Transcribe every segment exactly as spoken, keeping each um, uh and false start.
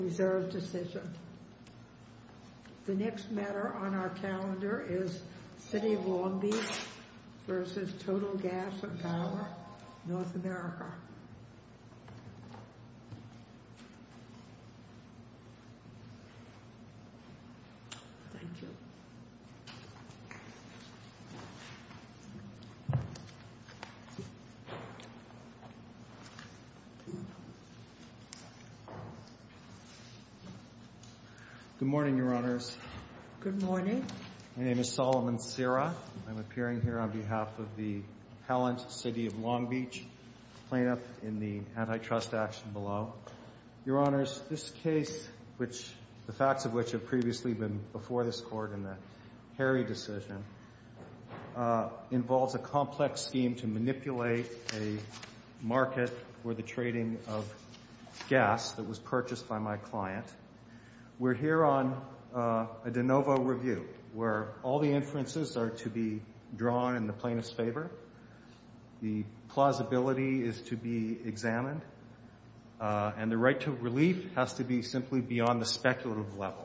Reserved decision. The next matter on our calendar is City of Long Beach versus Total Gas and Power, North America. Thank you. Good morning, Your Honors. Good morning. My name is Solomon Sira. I'm appearing here on behalf of the appellant, City of Long Beach, plaintiff in the antitrust action below. Your Honors, this case, which the facts of which have previously been before this Court in the Harry decision, uh, involves a complex scheme to manipulate a market for the trading of gas that was purchased by my client. We're here on uh, a de novo review where all the inferences are to be drawn in the plaintiff's favor. The plausibility is to be examined, uh, and the right to relief has to be simply beyond the speculative level.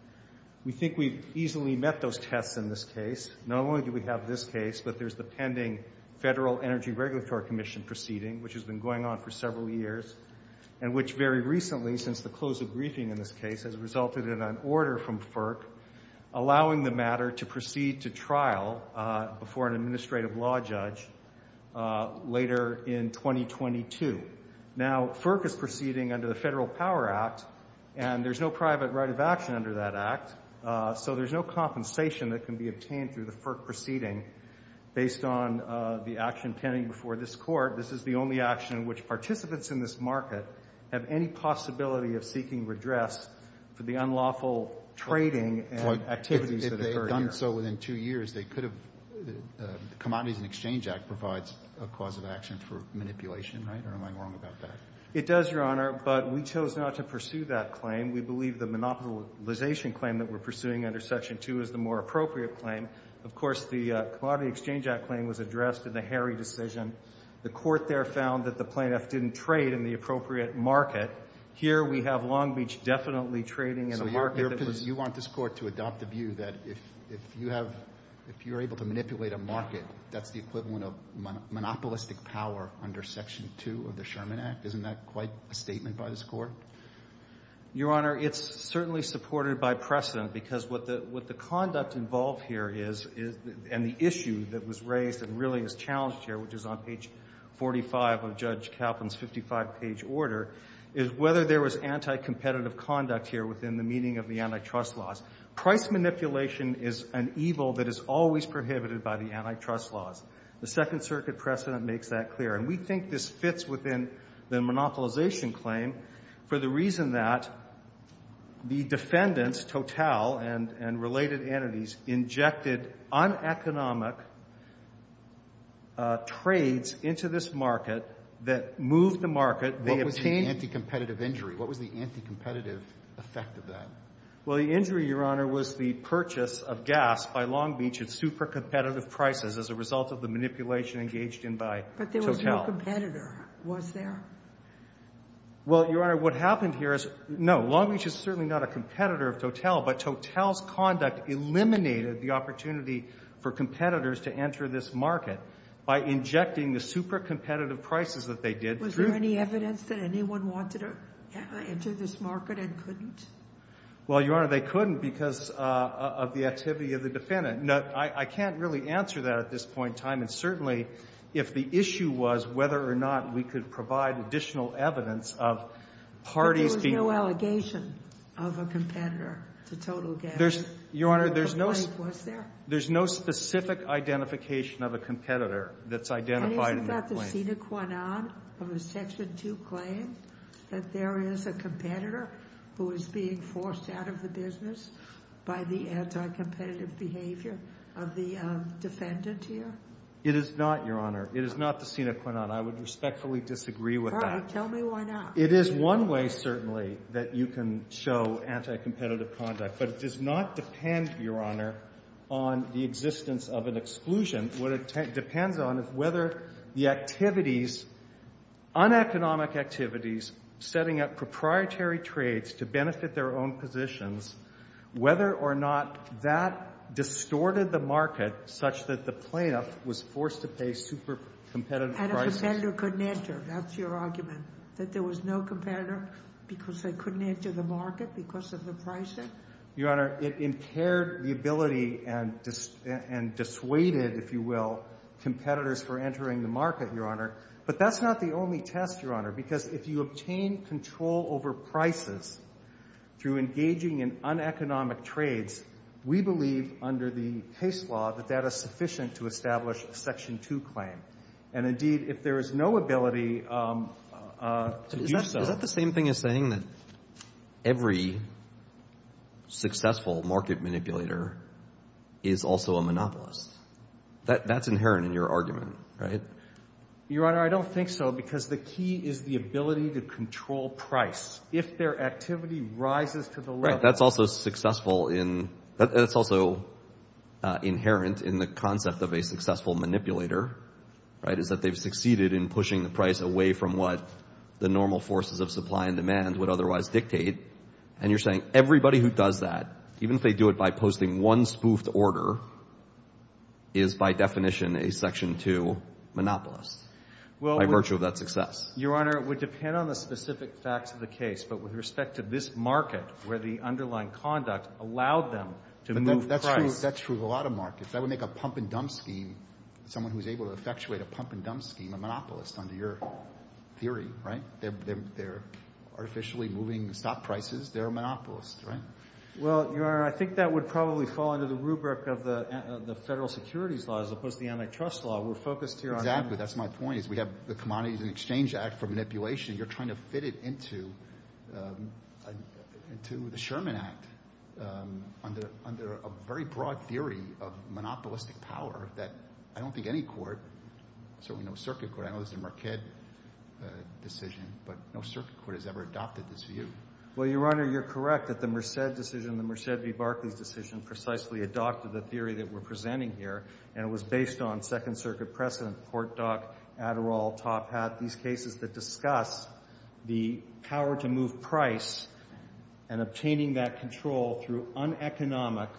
We think we've easily met those tests in this case. Not only do we have this case, but there's the pending Federal Energy Regulatory Commission proceeding, which has been going on for several years, and which very recently, since the close of briefing in this case, has resulted in an order from FERC allowing the matter to proceed to trial uh, before an administrative law judge uh, later in twenty twenty-two. Now, FERC is proceeding under the Federal Power Act, and there's no private right of action under that act, uh, so there's no compensation that can be obtained through the FERC proceeding based on uh, the action pending before this Court. This is the only action in which participants in this market have any possibility of seeking redress for the unlawful trading and well, activities if, if that occurred here. If they had done so within two years, they could have uh, the Commodities and Exchange Act provides a cause of action for manipulation, right? Or am I wrong about that? It does, Your Honor, but we chose not to pursue that claim. We believe the monopolization claim that we're pursuing under Section two is the more appropriate claim. Of course, the uh, Commodity Exchange Act claim was addressed in the Harry decision. The Court there found that the plaintiff didn't trade in the appropriate market. Here we have Long Beach definitely trading in so a market you're, that was... you want this Court to adopt the view that if, if you have, if you're able to manipulate a market, that's the equivalent of mon- monopolistic power under Section two of the Sherman Act. Isn't that quite a statement by this Court? Your Honor, it's certainly supported by precedent because what the what the conduct involved here is, is and the issue that was raised and really is challenged here, which is on page forty-five of Judge Kaplan's fifty-five page order, is whether there was anti-competitive conduct here within the meaning of the antitrust laws. Price manipulation is an evil that is always prohibited by the antitrust laws. The Second Circuit precedent makes that clear. And we think this fits within the monopolization claim for the reason that the defendants, Total and, and related entities, injected uneconomic uh, trades into this market that moved the market. They what was obtained the anti-competitive injury? What was the anti-competitive effect of that? Well, the injury, Your Honor, was the purchase of gas by Long Beach at super competitive prices as a result of the manipulation engaged in by Total. But there was no competitor, was there? Well, Your Honor, what happened here is, no, Long Beach is certainly not a competitor of Total, but Total's conduct eliminated the opportunity for competitors to enter this market by injecting the super competitive prices that they did. Was through there any evidence that anyone wanted to enter this market and couldn't? Well, Your Honor, they couldn't because uh, of the activity of the defendant. No, I, I can't really answer that at this point in time, and certainly if the issue was whether or not we could provide additional evidence of parties but being... there was no allegation of a competitor to Total Gas. There's, Your Honor, there's no... Was there? There's no specific identification of a competitor that's identified in the And isn't that complaint. the sine qua non of a Section two claim, that there is a competitor who is being forced out of the business by the anti-competitive behavior of the um, defendant here? It is not, Your Honor. It is not the sine qua non. I would respectfully disagree with All that. right, tell me why not. It is one way, certainly, that you can show anti-competitive conduct, but it does not depend, Your Honor, on the existence of an exclusion. What it te- depends on is whether the activities, uneconomic activities, setting up proprietary trades to benefit their own positions, whether or not that distorted the market such that the plaintiff was forced to pay super competitive and prices. And a competitor couldn't enter. That's your argument, that there was no competitor because they couldn't enter the market because of the pricing? Your Honor, it impaired the ability and dis- and dissuaded, if you will, competitors for entering the market, Your Honor. But that's not the only test, Your Honor, because if you obtain control over prices through engaging in uneconomic trades, we believe under the case law that that is sufficient to establish a Section two claim. And indeed, if there is no ability um, uh, to is do that, so. Is that the same thing as saying that every successful market manipulator is also a monopolist? That, that's inherent in your argument, right? Your Honor, I don't think so, because the key is the ability to control price. If their activity rises to the level... Right, that's also successful in... That, that's also uh, inherent in the concept of a successful manipulator, right, is that they've succeeded in pushing the price away from what the normal forces of supply and demand would otherwise dictate. And you're saying everybody who does that, even if they do it by posting one spoofed order, is by definition a Section two monopolist. Well, by virtue of that success. Your Honor, it would depend on the specific facts of the case, but with respect to this market where the underlying conduct allowed them to but move that, that's price. True, that's true of a lot of markets. That would make a pump and dump scheme, someone who's able to effectuate a pump and dump scheme, a monopolist under your theory, right? They're, they're, they're artificially moving stock prices. They're a monopolist, right? Well, Your Honor, I think that would probably fall under the rubric of the uh, the federal securities law as opposed to the antitrust law. We're focused here exactly. on... Exactly. That's my point, is we have the Commodities and Exchange Act for manipulation. You're trying to fit it into um, a, into the Sherman Act um, under under a very broad theory of monopolistic power that I don't think any court, certainly no circuit court, I know there's a Marquette uh, decision, but no circuit court has ever adopted this view. Well, Your Honor, you're correct that the Merced decision, the Merced v. Barclays decision, precisely adopted the theory that we're presenting here, and it was based on Second Circuit precedent, Port Doc, Adderall, Top Hat, these cases that discuss the power to move price and obtaining that control through uneconomic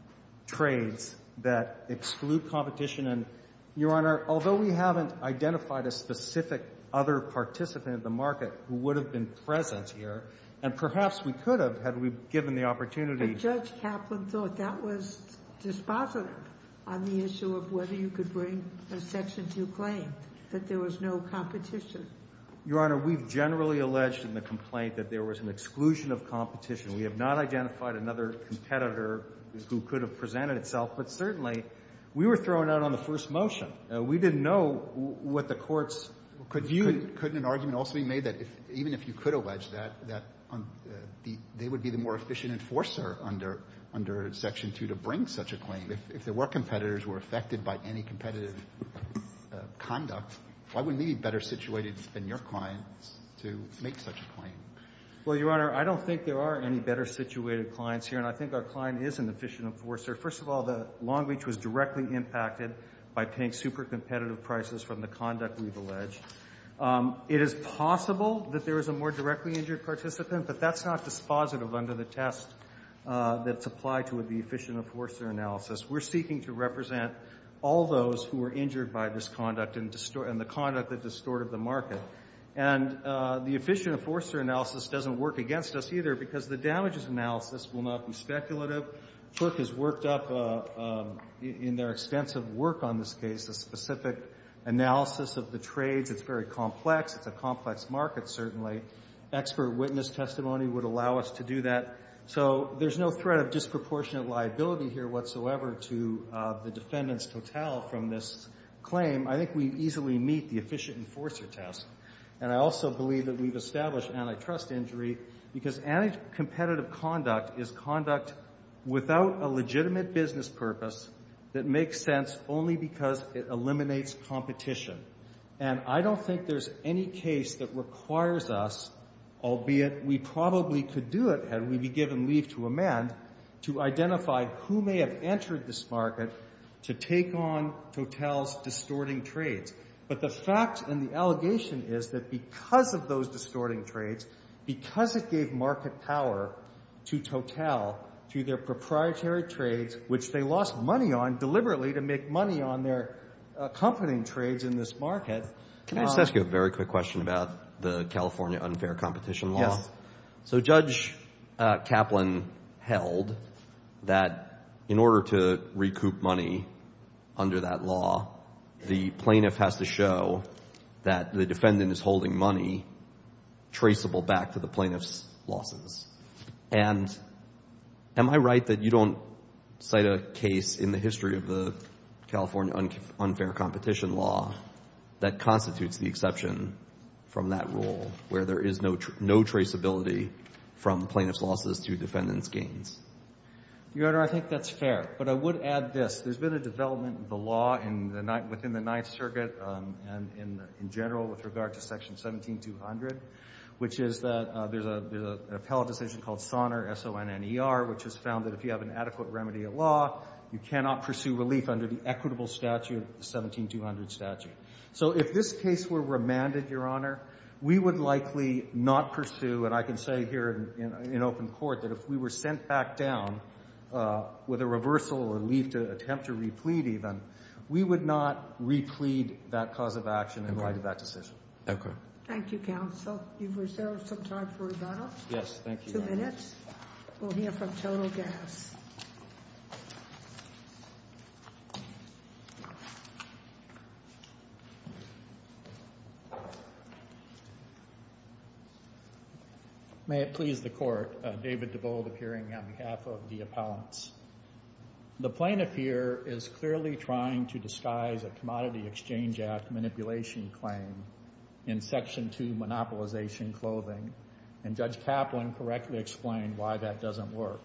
trades that exclude competition. And, Your Honor, although we haven't identified a specific other participant in the market who would have been present here, and perhaps we could have had we given the opportunity. But Judge Kaplan thought that was dispositive on the issue of whether you could bring a Section two claim, that there was no competition. Your Honor, we've generally alleged in the complaint that there was an exclusion of competition. We have not identified another competitor who could have presented itself, but certainly we were thrown out on the first motion. Uh, we didn't know w- what the courts could view. Couldn't, couldn't an argument also be made that if, even if you could allege that, that um, uh, the, they would be the more efficient enforcer under under Section two to bring such a claim? If, if there were competitors who were affected by any competitive uh, conduct, why wouldn't they be better situated than your clients to make such a claim? Well, Your Honor, I don't think there are any better situated clients here, and I think our client is an efficient enforcer. First of all, the Long Beach was directly impacted by paying super competitive prices from the conduct we've alleged. Um, it is possible that there is a more directly injured participant, but that's not dispositive under the test uh, that's applied to the efficient enforcer analysis. We're seeking to represent all those who were injured by this conduct and, distor- and the conduct that distorted the market. And uh, the efficient enforcer analysis doesn't work against us either, because the damages analysis will not be speculative. FERC has worked up uh, um, in their extensive work on this case a specific analysis of the trades. It's very complex. It's a complex market, certainly. Expert witness testimony would allow us to do that. So there's no threat of disproportionate liability here whatsoever to uh, the defendant's total from this claim. I think we easily meet the efficient enforcer test. And I also believe that we've established antitrust injury because anti-competitive conduct is conduct without a legitimate business purpose that makes sense only because it eliminates competition. And I don't think there's any case that requires us, albeit we probably could do it had we be given leave to amend, to identify who may have entered this market to take on Total's distorting trades. But the fact and the allegation is that because of those distorting trades, because it gave market power to Total through their proprietary trades, which they lost money on deliberately to make money on their accompanying trades in this market. Can I just um, ask you a very quick question about the California unfair competition law? Yes. So Judge uh, Kaplan held that in order to recoup money under that law, the plaintiff has to show that the defendant is holding money traceable back to the plaintiff's losses. And am I right that you don't cite a case in the history of the California un- unfair competition law that constitutes the exception from that rule, where there is no tr- no traceability from plaintiff's losses to defendant's gains? Your Honor, I think that's fair. But I would add this. There's been a development in the law in the ni- within the Ninth Circuit um, and in, in general with regard to Section seventeen two hundred, which is that uh, there's, a, there's a, an appellate decision called Sonner, S O N N E R, which has found that if you have an adequate remedy at law, you cannot pursue relief under the equitable statute, the seventeen two hundred statute. So if this case were remanded, Your Honor, we would likely not pursue, and I can say here in, in, in open court that if we were sent back down uh, with a reversal or leave to attempt to replead even, we would not replead that cause of action in Okay. light of that decision. Okay. Thank you, counsel. You've reserved some time for rebuttal. Yes, thank you. Two Your Honor. minutes. We'll hear from Total Gas. May it please the Court, uh, David DeVold appearing on behalf of the appellants. The plaintiff here is clearly trying to disguise a Commodity Exchange Act manipulation claim in Section two monopolization clothing, and Judge Kaplan correctly explained why that doesn't work.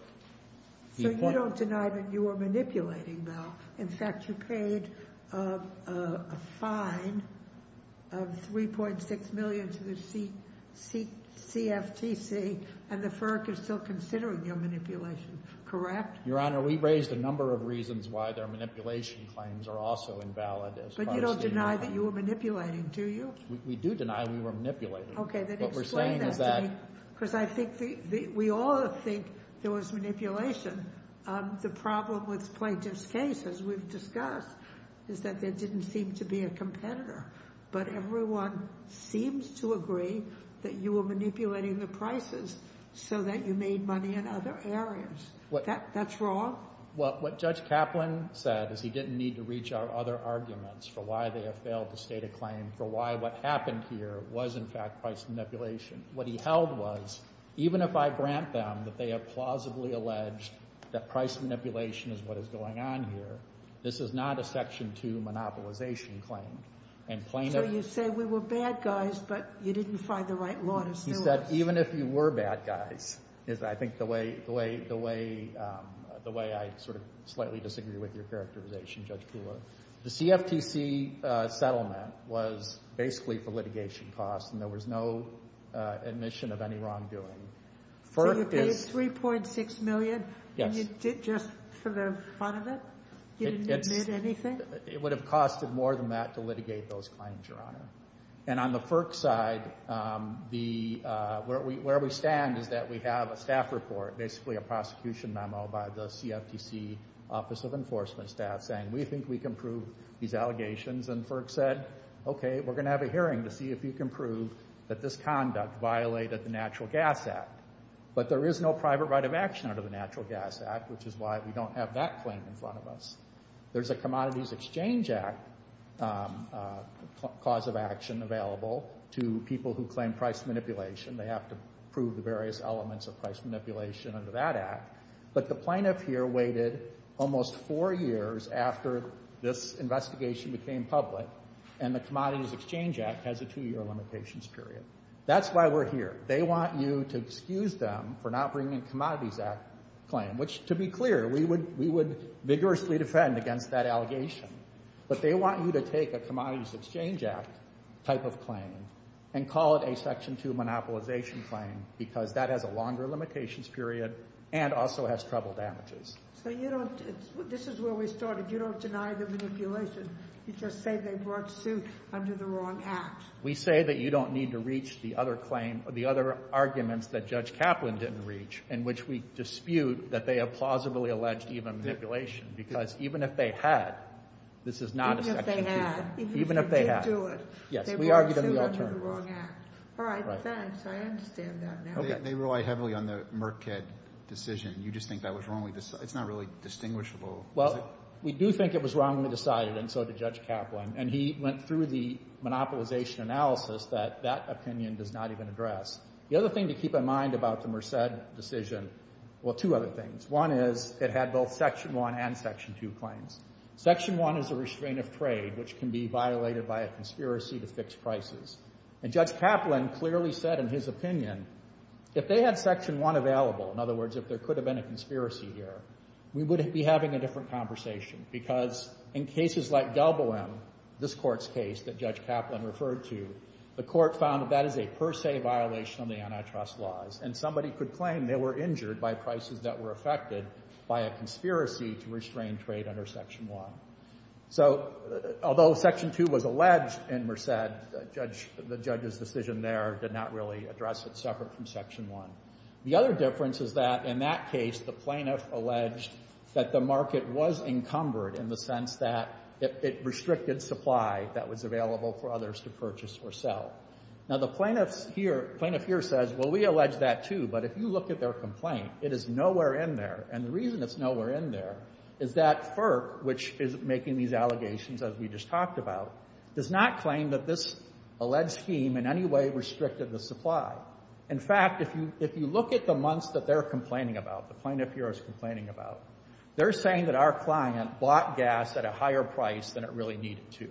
So you don't deny that you were manipulating, though. In fact, you paid uh, a, a fine of three point six million dollars to the C, C, C F T C, and the F E R C is still considering your manipulation, correct? Your Honor, we raised a number of reasons why their manipulation claims are also invalid. As But far you as don't stating deny the that you were manipulating, do you? We, we do deny we were manipulating. Okay, then what we're explain saying that is to that me, because I think the, the, we all think there was manipulation. Um, the problem with plaintiff's case, as we've discussed, is that there didn't seem to be a competitor. But everyone seems to agree that you were manipulating the prices so that you made money in other areas. What, that, that's wrong? What, what Judge Kaplan said is he didn't need to reach our other arguments for why they have failed to state a claim, for why what happened here was, in fact, price manipulation. What he held was, even if I grant them that they have plausibly alleged that price manipulation is what is going on here, this is not a Section two monopolization claim. And plaintiff, So you say we were bad guys, but you didn't find the right law to sue he us. said, even if you were bad guys, is I think the way the way the way um, the way I sort of slightly disagree with your characterization, Judge Kula. The C F T C uh, settlement was basically for litigation costs, and there was no uh, admission of any wrongdoing. So FERC you paid is, three point six million dollars, Yes. and you did just for the fun of it? You It- didn't it's- admit anything? It would have costed more than that to litigate those claims, Your Honor. And on the FERC side, um, the uh, where we where we stand is that we have a staff report, basically a prosecution memo by the C F T C Office of Enforcement staff saying we think we can prove these allegations, and FERC said, okay, we're going to have a hearing to see if you can prove that this conduct violated the Natural Gas Act. But there is no private right of action under the Natural Gas Act, which is why we don't have that claim in front of us. There's a Commodities Exchange Act um, uh, cause of action available to people who claim price manipulation. They have to prove the various elements of price manipulation under that act. But the plaintiff here waited almost four years after this investigation became public, and the Commodities Exchange Act has a two-year limitations period. That's why we're here. They want you to excuse them for not bringing a Commodities Act claim, which, to be clear, we would we would vigorously defend against that allegation. But they want you to take a Commodities Exchange Act type of claim and call it a Section two monopolization claim because that has a longer limitations period and also has treble damages. So you don't, it's, this is where we started. You don't deny the manipulation. You just say they brought suit under the wrong act. We say that you don't need to reach the other claim, the other arguments that Judge Kaplan didn't reach, in which we dispute that they have plausibly alleged even manipulation, because even if they had, this is not even a Section two. Even if they had, even, even if, if they, they did had. do it. Yes, they we brought argued in suit the under alternative. the wrong act. All right, Right. thanks. I understand that now. They, they rely heavily on the Merkhead decision. You just think that was wrongly decided. It's not really distinguishable. Well, we do think it was wrongly decided, and so did Judge Kaplan. And he went through the monopolization analysis that that opinion does not even address. The other thing to keep in mind about the Merced decision, well, two other things. One is it had both Section one and Section two claims. Section one is a restraint of trade, which can be violated by a conspiracy to fix prices. And Judge Kaplan clearly said in his opinion, if they had Section one available, in other words, if there could have been a conspiracy here, we would be having a different conversation, because in cases like Gelboim, this Court's case that Judge Kaplan referred to, the Court found that that is a per se violation of the antitrust laws, and somebody could claim they were injured by prices that were affected by a conspiracy to restrain trade under Section one. So, uh, although Section two was alleged in Merced, uh, judge, the judge's decision there did not really address it separate from Section one. The other difference is that in that case, the plaintiff alleged that the market was encumbered in the sense that it, it restricted supply that was available for others to purchase or sell. Now, the plaintiffs here, plaintiff here says, well, we allege that too, but if you look at their complaint, it is nowhere in there. And the reason it's nowhere in there is that FERC, which is making these allegations, as we just talked about, does not claim that this alleged scheme in any way restricted the supply. In fact, if you, if you look at the months that they're complaining about, the plaintiff here is complaining about, they're saying that our client bought gas at a higher price than it really needed to.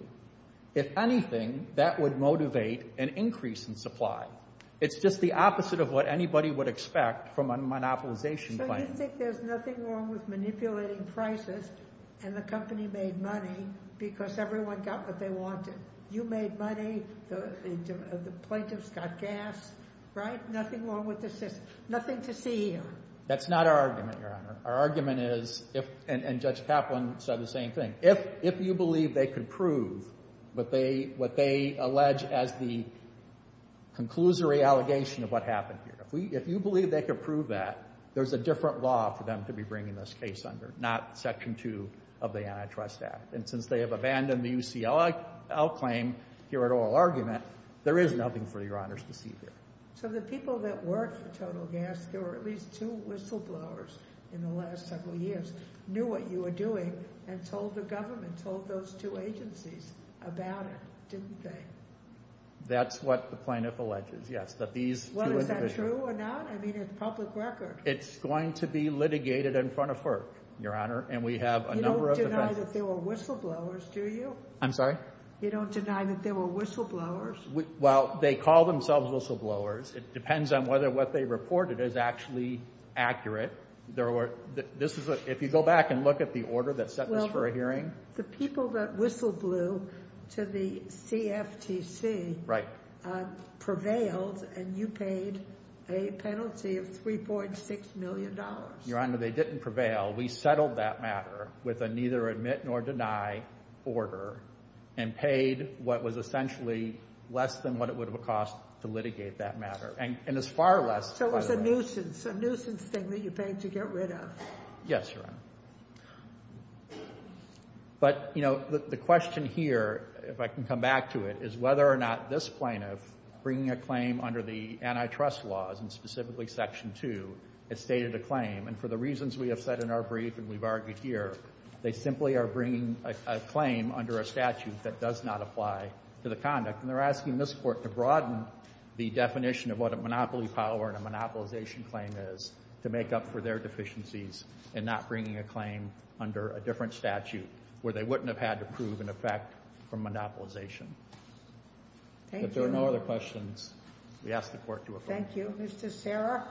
If anything, that would motivate an increase in supply. It's just the opposite of what anybody would expect from a monopolization so claim. So you think there's nothing wrong with manipulating prices and the company made money because everyone got what they wanted? You made money, the, the, the plaintiffs got gas, right? Nothing wrong with the system. Nothing to see here. That's not our argument, Your Honor. Our argument is, if, and, and Judge Kaplan said the same thing, if, if you believe they could prove what they, what they allege as the conclusory allegation of what happened here, if we, if you believe they could prove that, there's a different law for them to be bringing this case under, not Section two of the Antitrust Act. And since they have abandoned the U C L claim here at oral argument, there is nothing for Your Honors to see here. So the people that worked for Total Gas, there were at least two whistleblowers in the last several years, knew what you were doing and told the government, told those two agencies about it, didn't they? That's what the plaintiff alleges, yes, that these well, two is individuals. That true or not? I mean, it's public record. It's going to be litigated in front of FERC, Your Honor, and we have a you number of You don't deny defenses. that there were whistleblowers, do you? I'm sorry? You don't deny that there were whistleblowers? We, well, they call themselves whistleblowers. It depends on whether what they reported is actually accurate. There were, this is a, if you go back and look at the order that set well, this for a hearing. The people that whistle blew to the C F T C right. uh, prevailed, and you paid a penalty of three point six million dollars. Your Honor, they didn't prevail. We settled that matter with a neither admit nor deny order and paid what was essentially less than what it would have cost to litigate that matter. And, and it's far less. So it was a way. nuisance, a nuisance thing that you paid to get rid of. Yes, Your Honor. But, you know, the, the question here, if I can come back to it, is whether or not this plaintiff, bringing a claim under the antitrust laws, and specifically Section two, has stated a claim. And for the reasons we have said in our brief and we've argued here, they simply are bringing a, a claim under a statute that does not apply to the conduct. And they're asking this Court to broaden the definition of what a monopoly power and a monopolization claim is to make up for their deficiencies in not bringing a claim under a different statute where they wouldn't have had to prove an effect from monopolization. Thank if there you. are no other questions, we ask the Court to affirm. Thank you. Mister Serra?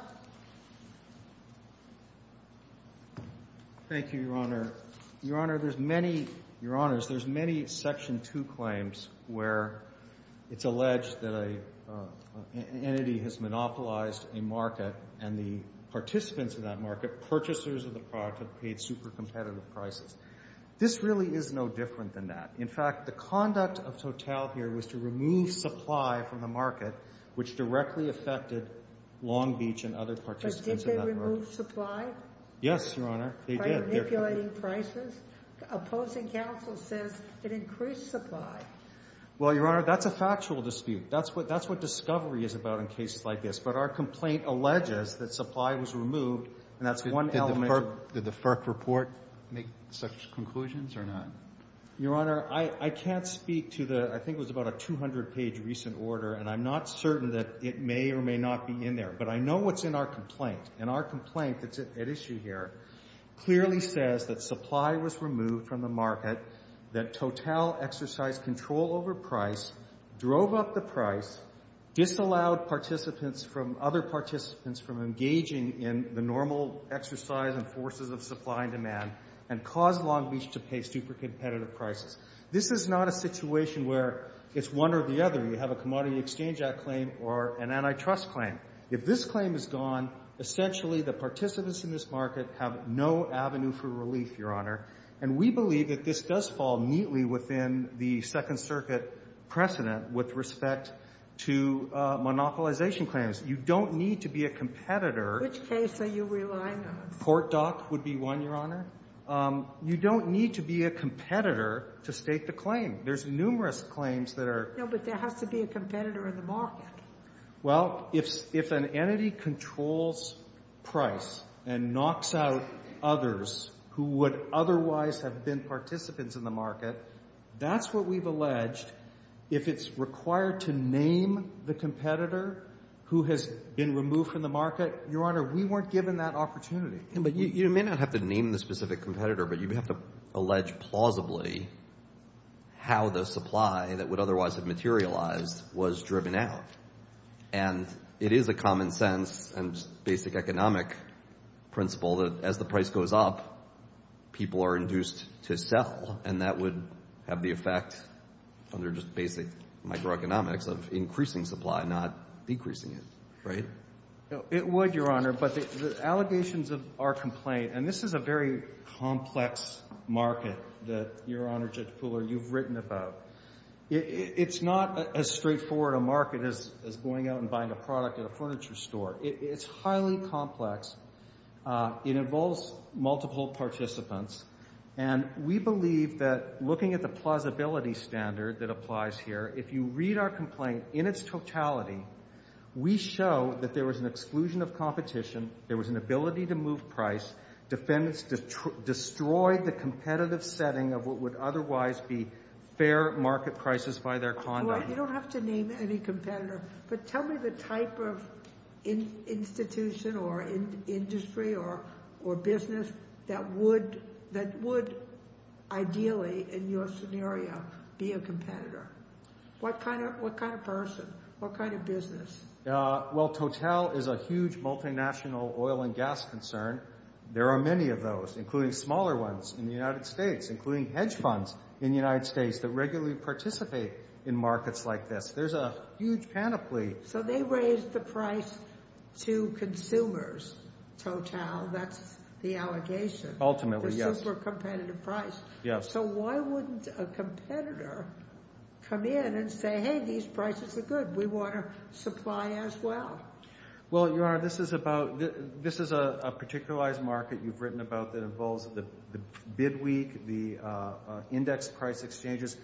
Thank you, Your Honor. Your Honor, there's many, Your Honors, there's many Section two claims where it's alleged that a uh, entity has monopolized a market and the participants in that market, purchasers of the product, have paid super competitive prices. This really is no different than that. In fact, the conduct of Total here was to remove supply from the market, which directly affected Long Beach and other participants in that market. But did they remove supply? Yes, Your Honor, they By did. manipulating prices? Opposing counsel says it increased supply. Well, Your Honor, that's a factual dispute. That's what that's what discovery is about in cases like this. But our complaint alleges that supply was removed, and that's Did, one did element. The FERC, did the FERC report make such conclusions or not? Your Honor, I, I can't speak to the, I think it was about a two hundred page recent order, and I'm not certain that it may or may not be in there. But I know what's in our complaint. And our complaint that's at, at issue here clearly says that supply was removed from the market, that Total exercised control over price, drove up the price, disallowed participants from, other participants from engaging in the normal exercise and forces of supply and demand, and caused Long Beach to pay super competitive prices. This is not a situation where it's one or the other. You have a Commodity Exchange Act claim or an antitrust claim. If this claim is gone, essentially the participants in this market have no avenue for relief, Your Honor. And we believe that this does fall neatly within the Second Circuit precedent with respect to uh, monopolization claims. You don't need to be a competitor. Which case are you relying on? Port Dock would be one, Your Honor. Um, you don't need to be a competitor to state the claim. There's numerous claims that are... No, but there has to be a competitor in the market. Well, if, if an entity controls price and knocks out others who would otherwise have been participants in the market, that's what we've alleged. If it's required to name the competitor who has been removed from the market, Your Honor, we weren't given that opportunity. Yeah, but you, you may not have to name the specific competitor, but you have to allege plausibly how the supply that would otherwise have materialized was driven out. And it is a common sense and basic economic principle that as the price goes up, people are induced to sell, and that would have the effect under just basic microeconomics of increasing supply, not decreasing it, right? It would, Your Honor, but the, the allegations of our complaint, and this is a very complex market that, Your Honor, Judge Pooler, you've written about. It, it, it's not a, as straightforward a market as, as going out and buying a product at a furniture store. It, it's highly complex. Uh, it involves multiple participants. And we believe that looking at the plausibility standard that applies here, if you read our complaint in its totality, we show that there was an exclusion of competition, there was an ability to move price, defendants detro- destroyed the competitive setting of what would otherwise be fair market prices by their conduct. Well, you don't have to name any competitor, but tell me the type of in, institution or in, industry or or business that would that would ideally, in your scenario, be a competitor. What kind of what kind of person? What kind of business? Uh, well, Total is a huge multinational oil and gas concern. There are many of those, including smaller ones in the United States, including hedge funds in the United States that regularly participate in markets like this. There's a huge panoply. So they raised the price to consumers, Total. That's the allegation. Ultimately, the yes. super competitive price. Yes. So why wouldn't a competitor come in and say, hey, these prices are good. We want to supply as well? Well, Your Honor, this is about this is a, a particularized market you've written about that involves the, the bid week, the uh, uh, index price exchanges.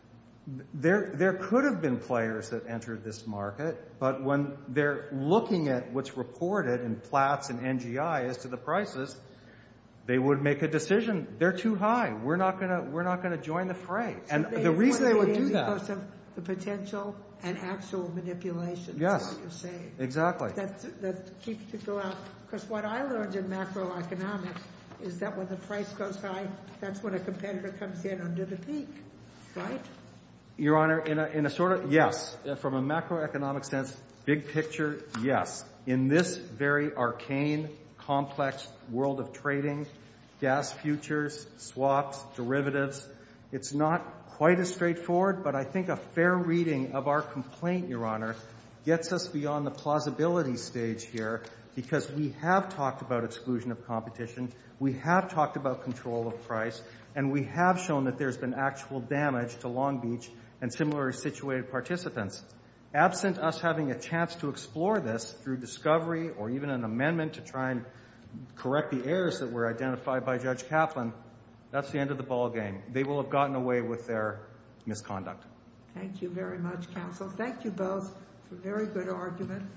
There, there could have been players that entered this market, but when they're looking at what's reported in Platts and N G I as to the prices, they would make a decision. They're too high. We're not gonna, we're not gonna join the fray. So and they the reason they wanna would get in do that, because of the potential and actual manipulation. Yes. Is what you're saying. Exactly. That that keeps people out. Because what I learned in macroeconomics is that when the price goes high, that's when a competitor comes in under the peak, right? Your Honor, in a, in a sort of, yes, from a macroeconomic sense, big picture, yes. In this very arcane, complex world of trading, gas futures, swaps, derivatives, it's not quite as straightforward, but I think a fair reading of our complaint, Your Honor, gets us beyond the plausibility stage here, because we have talked about exclusion of competition, we have talked about control of price, and we have shown that there's been actual damage to Long Beach and similarly situated participants. Absent us having a chance to explore this through discovery or even an amendment to try and correct the errors that were identified by Judge Kaplan, that's the end of the ball game. They will have gotten away with their misconduct. Thank you very much, counsel. Thank you both for a very good argument.